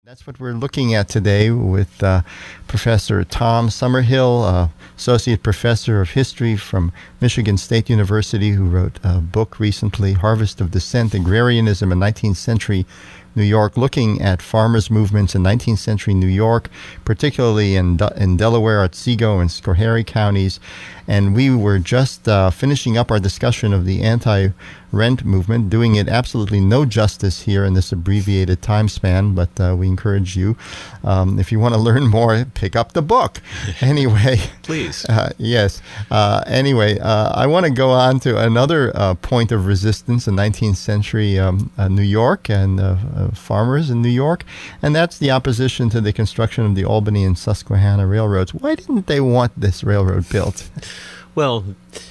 That's what we're looking at today with Professor Tom Summerhill, Associate Professor of History from Michigan State University, who wrote a book recently, Harvest of Dissent, Agrarianism in 19th Century New York, looking at farmers' movements in 19th century New York, particularly in Delaware, Otsego, and Schoharie counties. And we were just finishing up our discussion of the anti-rent movement, doing it absolutely no justice here in this abbreviated time span, but we encourage you, if you want to learn more, pick up the book. Anyway. Please. Yes. Anyway, I want to go on to another point of resistance in 19th century New York and farmers in New York, and that's the opposition to the construction of the Albany and Susquehanna railroads. Why didn't they want this railroad built? Well,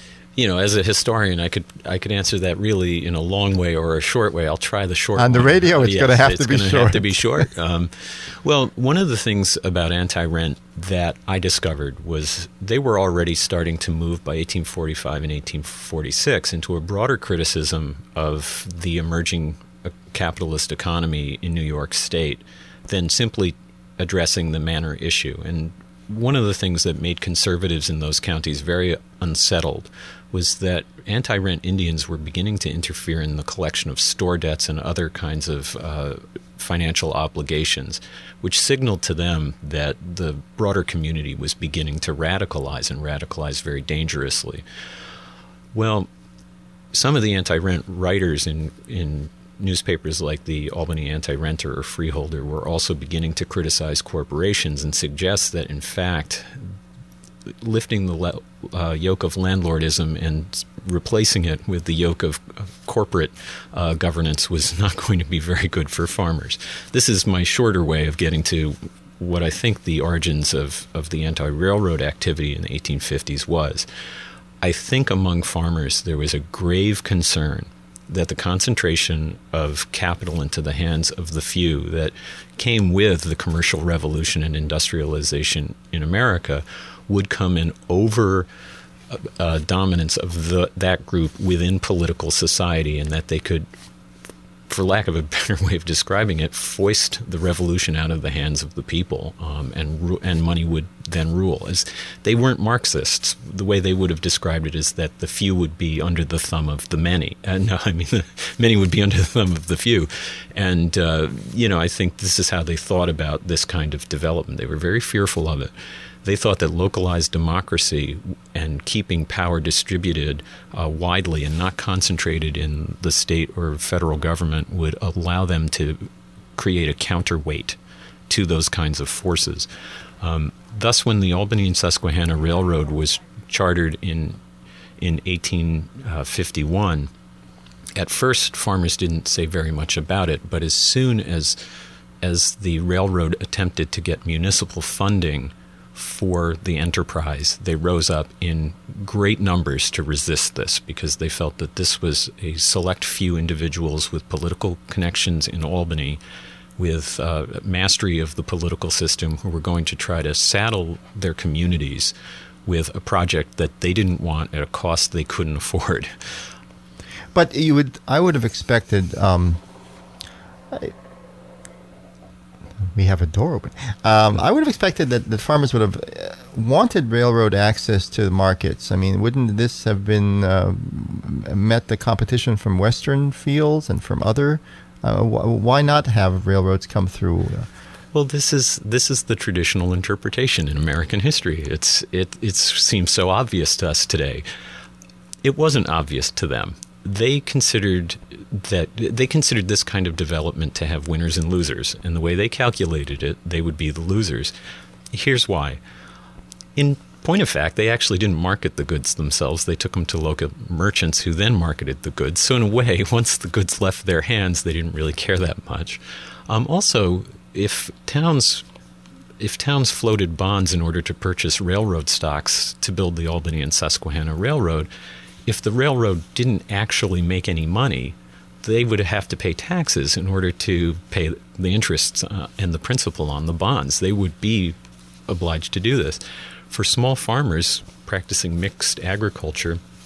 as a historian, I could answer that really in a long way or a short way. I'll try the short. On the radio, it's going to have to be short. It's going to have to be short. Well, one of the things about anti-rent that I discovered was they were already starting to move by 1845 and 1846 into a broader criticism of the emerging capitalist economy in New York State than simply addressing the manor issue. And one of the things that made conservatives in those counties very unsettled was that anti-rent Indians were beginning to interfere in the collection of store debts and other kinds of financial obligations, which signaled to them that the broader community was beginning to radicalize and radicalize very dangerously. Some of the anti-rent writers in newspapers like the Albany Anti-Renter or Freeholder were also beginning to criticize corporations and suggest that, in fact, lifting the yoke of landlordism and replacing it with the yoke of corporate governance was not going to be very good for farmers. This is my shorter way of getting to what I think the origins of the anti-railroad activity in the 1850s was. I think among farmers there was a grave concern that the concentration of capital into the hands of the few that came with the commercial revolution and industrialization in America would come in over dominance of that group within political society, and that they could, for lack of a better way of describing it, foist the revolution out of the hands of the people, and money would then rule. As they weren't Marxists, the way they would have described it is that the few would be under the thumb of the many. The many would be under the thumb of the few. And, I think this is how they thought about this kind of development. They were very fearful of it. They thought that localized democracy and keeping power distributed widely and not concentrated in the state or federal government would allow them to create a counterweight to those kinds of forces. Thus, when the Albany and Susquehanna Railroad was chartered in 1851, at first farmers didn't say very much about it, but as soon as the railroad attempted to get municipal funding for the enterprise, they rose up in great numbers to resist this, because they felt that this was a select few individuals with political connections in Albany, with mastery of the political system, who were going to try to saddle their communities with a project that they didn't want at a cost they couldn't afford. But I would have expected. We have a door open. I would have expected that the farmers would have wanted railroad access to the markets. I mean, wouldn't this have been met the competition from Western fields and from other? Why not have railroads come through? Well, this is the traditional interpretation in American history. It seems so obvious to us today. It wasn't obvious to them. They considered this kind of development to have winners and losers, and the way they calculated it, they would be the losers. Here's why. In point of fact, they actually didn't market the goods themselves. They took them to local merchants who then marketed the goods. So in a way, once the goods left their hands, they didn't really care that much. Also, if towns floated bonds in order to purchase railroad stocks to build the Albany and Susquehanna Railroad, if the railroad didn't actually make any money, they would have to pay taxes in order to pay the interests and the principal on the bonds. They would be obliged to do this. For small farmers practicing mixed agriculture,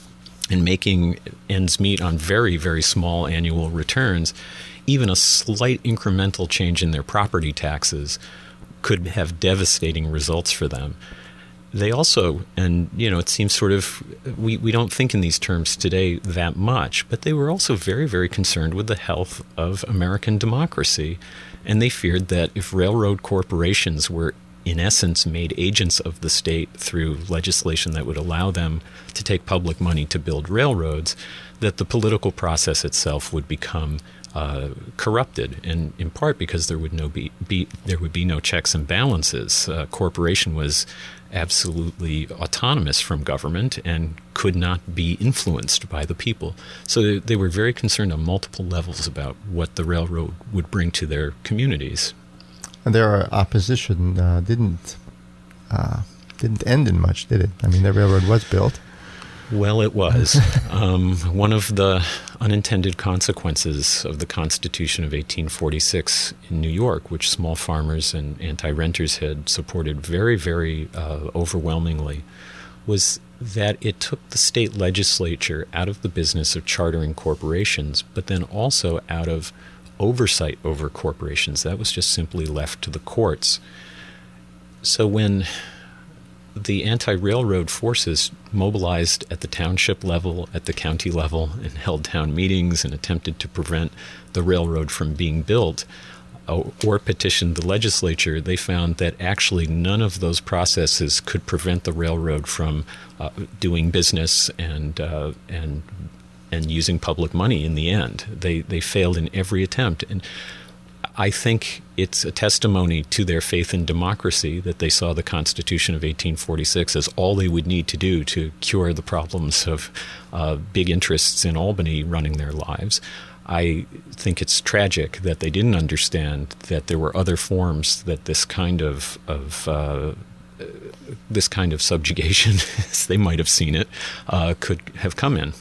and making ends meet on very, very small annual returns, even a slight incremental change in their property taxes could have devastating results for them. They also, and it seems sort of, we don't think in these terms today that much, but they were also very, very concerned with the health of American democracy. And they feared that if railroad corporations were in essence made agents of the state through legislation that would allow them to take public money to build railroads, that the political process itself would become corrupted, and in part because there would be no checks and balances. Corporation was absolutely autonomous from government and could not be influenced by the people. So they were very concerned on multiple levels about what the railroad would bring to their communities. And their opposition didn't end in much, did it? I mean, the railroad was built. Well, it was. One of the unintended consequences of the Constitution of 1846 in New York, which small farmers and anti-renters had supported very, very overwhelmingly, was that it took the state legislature out of the business of chartering corporations, but then also out of oversight over corporations. That was just simply left to the courts. So when the anti-railroad forces mobilized at the township level, at the county level, and held town meetings and attempted to prevent the railroad from being built, or petitioned the legislature, they found that actually none of those processes could prevent the railroad from doing business and using public money in the end. They failed in every attempt. And I think it's a testimony to their faith in democracy that they saw the Constitution of 1846 as all they would need to do to cure the problems of big interests in Albany running their lives. I think it's tragic that they didn't understand that there were other forms that this kind of subjugation, as they might have seen it, could have come in.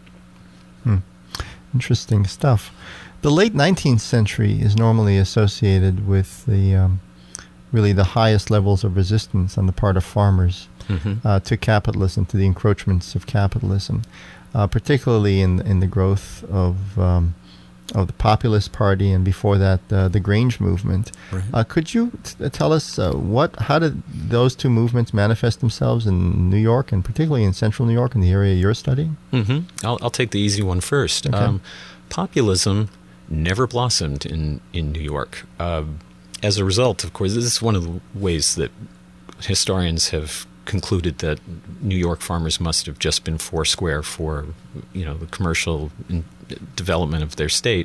Interesting stuff. The late 19th century is normally associated with the really the highest levels of resistance on the part of farmers to capitalism, to the encroachments of capitalism, particularly in the growth of the Populist Party, and before that the Grange movement. Right. Could you tell us how did those two movements manifest themselves in New York, and particularly in central New York, in the area you're studying? I'll take the easy one first. Okay. Populism never blossomed in New York. As a result, of course, this is one of the ways that historians have concluded that New York farmers must have just been foursquare for, the commercial development of their state.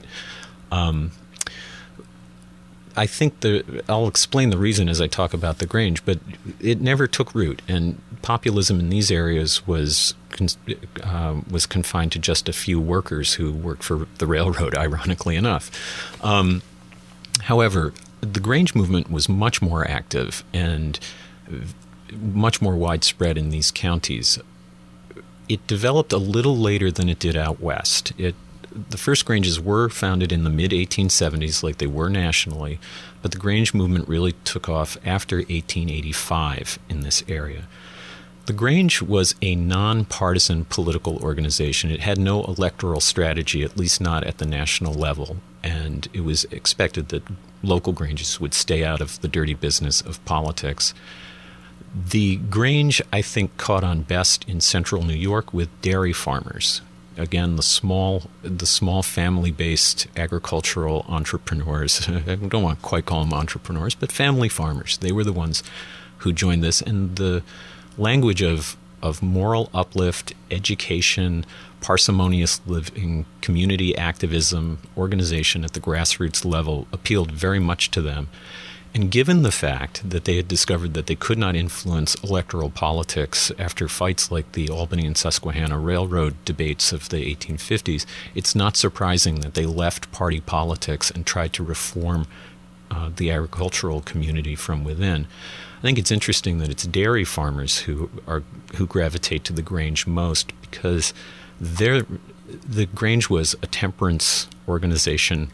I think I'll explain the reason as I talk about the Grange, but it never took root, and populism in these areas was confined to just a few workers who worked for the railroad, ironically enough. However, the Grange movement was much more active and much more widespread in these counties. It developed a little later than it did out west. The first Granges were founded in the mid-1870s, like they were nationally, but the Grange movement really took off after 1885 in this area. The Grange was a nonpartisan political organization. It had no electoral strategy, at least not at the national level, and it was expected that local Granges would stay out of the dirty business of politics. The Grange, I think, caught on best in central New York with dairy farmers. Again, the small family-based agricultural entrepreneurs. I don't want to quite call them entrepreneurs, but family farmers. They were the ones who joined this. And the language of moral uplift, education, parsimonious living, community activism, organization at the grassroots level appealed very much to them. And given the fact that they had discovered that they could not influence electoral politics after fights like the Albany and Susquehanna Railroad debates of the 1850s, it's not surprising that they left party politics and tried to reform the agricultural community from within. I think it's interesting that it's dairy farmers who gravitate to the Grange most, because the Grange was a temperance organization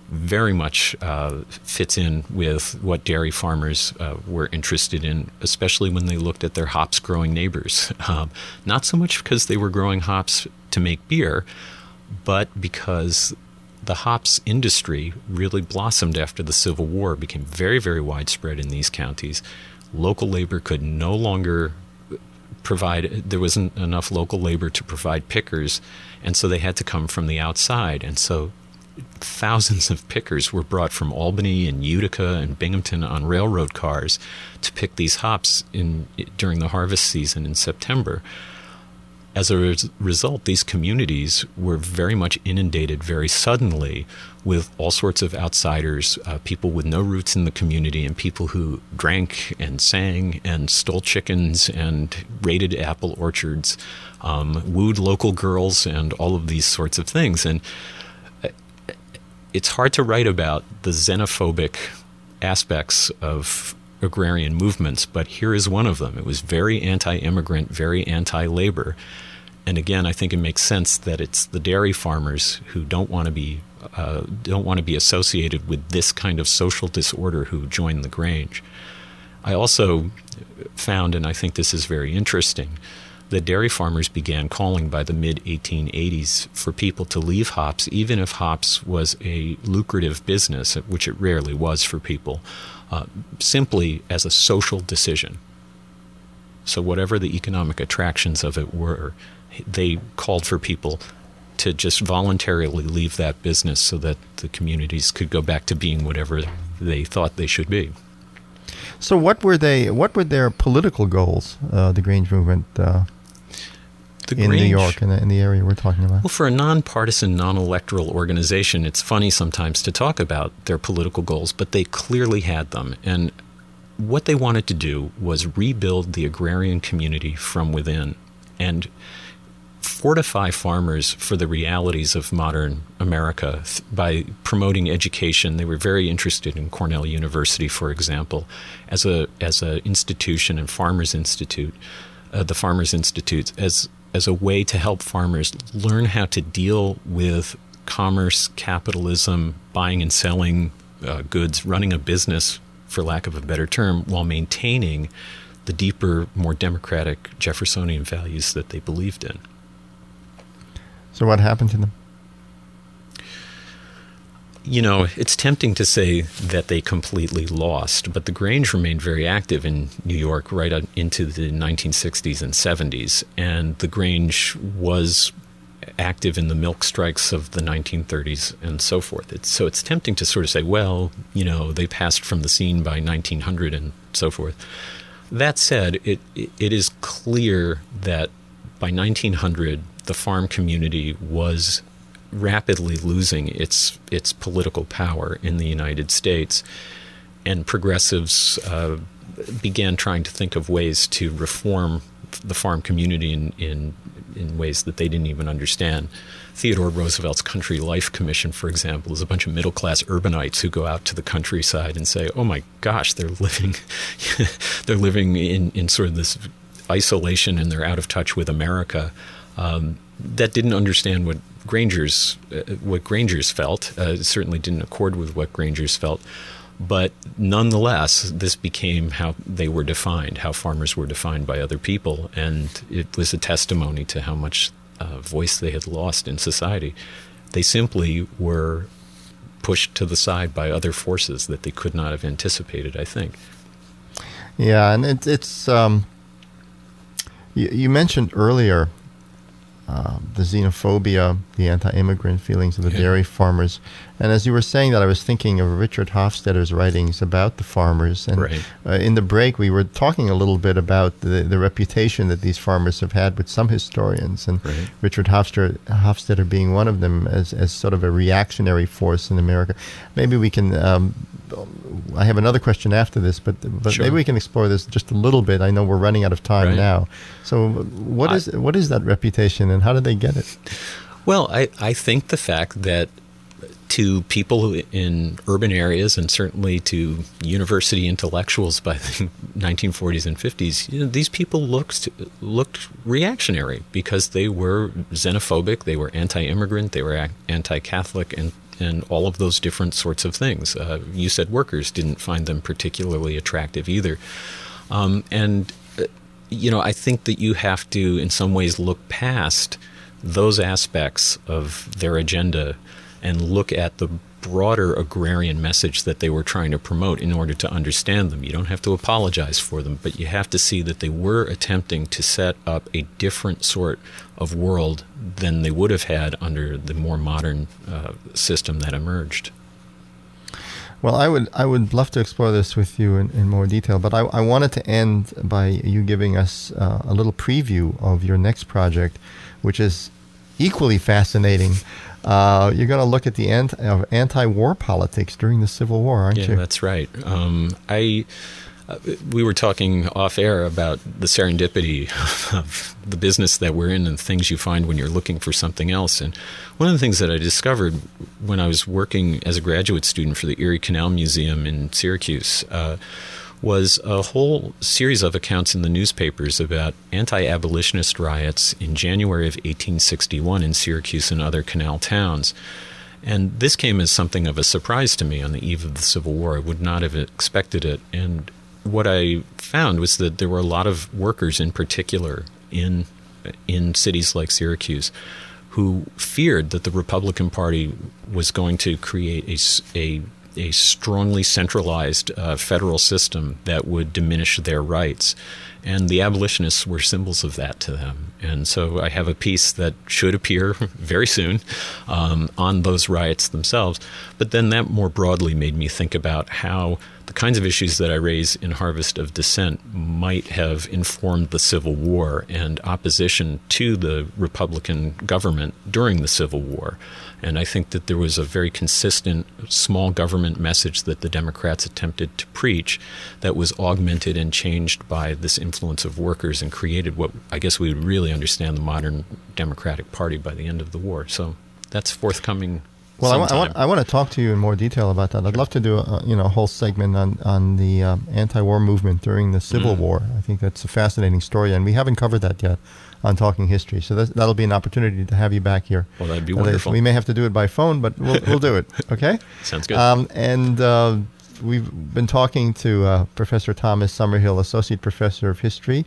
very much fits in with what dairy farmers were interested in, especially when they looked at their hops growing neighbors. Not so much because they were growing hops to make beer, but because the hops industry really blossomed after the Civil War, became very, very widespread in these counties. Local labor could no longer there wasn't enough local labor to provide pickers, and so they had to come from the outside. And so thousands of pickers were brought from Albany and Utica and Binghamton on railroad cars to pick these hops during the harvest season in September. As a result, these communities were very much inundated very suddenly with all sorts of outsiders, people with no roots in the community, and people who drank and sang and stole chickens and raided apple orchards, wooed local girls, and all of these sorts of things. And it's hard to write about the xenophobic aspects of agrarian movements, but here is one of them. It was very anti-immigrant, very anti-labor. And again, I think it makes sense that it's the dairy farmers who don't want to be associated with this kind of social disorder who join the Grange. I also found, and I think this is very interesting, that dairy farmers began calling by the mid-1880s for people to leave hops, even if hops was a lucrative business, which it rarely was for people, simply as a social decision. So whatever the economic attractions of it were, they called for people to just voluntarily leave that business so that the communities could go back to being whatever they thought they should be. So what were their political goals, the Grange movement in New York, in the area we're talking about? Well, for a nonpartisan, non-electoral organization, it's funny sometimes to talk about their political goals, but they clearly had them. And what they wanted to do was rebuild the agrarian community from within and fortify farmers for the realities of modern America by promoting education. They were very interested in Cornell University, for example, as a institution, and Farmers Institute, the Farmers Institute, as a way to help farmers learn how to deal with commerce, capitalism, buying and selling goods, running a business, for lack of a better term, while maintaining the deeper, more democratic Jeffersonian values that they believed in. So what happened to them? You know, it's tempting to say that they completely lost, but the Grange remained very active in New York right into the 1960s and 70s, and the Grange was active in the milk strikes of the 1930s and so forth. So it's tempting to sort of say, well, you know, they passed from the scene by 1900 and so forth. That said, it is clear that by 1900, the farm community was rapidly losing its political power in the United States, and progressives began trying to think of ways to reform the farm community in ways that they didn't even understand. Theodore Roosevelt's Country Life Commission, for example, is a bunch of middle-class urbanites who go out to the countryside and say, oh my gosh, they're living in sort of this isolation, and they're out of touch with America. That didn't understand what Grangers felt. It certainly didn't accord with what Grangers felt. But nonetheless, this became how they were defined, how farmers were defined by other people, and it was a testimony to how much voice they had lost in society. They simply were pushed to the side by other forces that they could not have anticipated, I think. Yeah, and it's you mentioned earlier the xenophobia, the anti-immigrant feelings of the dairy farmers. And as you were saying that, I was thinking of Richard Hofstadter's writings about the farmers. And in the break, we were talking a little bit about the reputation that these farmers have had with some historians, and Richard Hofstadter being one of them as sort of a reactionary force in America. Maybe we can... I have another question after this, but sure, maybe we can explore this just a little bit. I know we're running out of time now. So what is that reputation, and how did they get it? Well, I think the fact that to people in urban areas, and certainly to university intellectuals by the 1940s and 50s, these people looked reactionary because they were xenophobic, they were anti-immigrant, they were anti-Catholic, and all of those different sorts of things. You said workers didn't find them particularly attractive either. I think that you have to, in some ways, look past those aspects of their agenda and look at the broader agrarian message that they were trying to promote in order to understand them. You don't have to apologize for them, but you have to see that they were attempting to set up a different sort of world than they would have had under the more modern system that emerged. Well, I would love to explore this with you in more detail, but I wanted to end by you giving us a little preview of your next project, which is equally fascinating. You're going to look at the anti-war politics during the Civil War, aren't you? Yeah, that's right. We were talking off air about the serendipity of the business that we're in and things you find when you're looking for something else. And one of the things that I discovered when I was working as a graduate student for the Erie Canal Museum in Syracuse was a whole series of accounts in the newspapers about anti-abolitionist riots in January of 1861 in Syracuse and other canal towns. And this came as something of a surprise to me on the eve of the Civil War. I would not have expected it. And what I found was that there were a lot of workers in particular in cities like Syracuse who feared that the Republican Party was going to create a strongly centralized federal system that would diminish their rights. And the abolitionists were symbols of that to them. And so I have a piece that should appear very soon on those riots themselves. But then that more broadly made me think about how the kinds of issues that I raise in Harvest of Dissent might have informed the Civil War and opposition to the Republican government during the Civil War. And I think that there was a very consistent small government message that the Democrats attempted to preach that was augmented and changed by this influence of workers and created what I guess we would really understand the modern Democratic Party by the end of the war. So that's forthcoming. Well, I want to talk to you in more detail about that. I'd love to do a whole segment on the anti-war movement during the Civil War. I think that's a fascinating story, and we haven't covered that yet on Talking History. So that'll be an opportunity to have you back here. Well, that'd be wonderful. We may have to do it by phone, but we'll do it. Okay? Sounds good. And we've been talking to Professor Thomas Summerhill, Associate Professor of History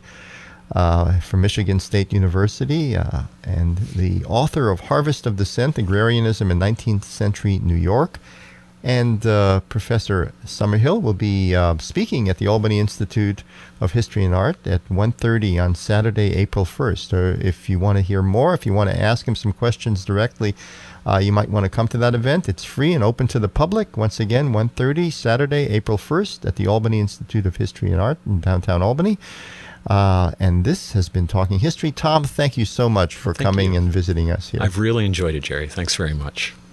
from Michigan State University, and the author of Harvest of Dissent, Agrarianism in 19th Century New York. And Professor Summerhill will be speaking at the Albany Institute of History and Art at 1:30 on Saturday, April 1st. Or if you want to hear more, if you want to ask him some questions directly, you might want to come to that event. It's free and open to the public. Once again, 1:30 Saturday, April 1st at the Albany Institute of History and Art in downtown Albany. And this has been Talking History. Tom, thank you so much for coming and visiting us here. I've really enjoyed it, Jerry. Thanks very much.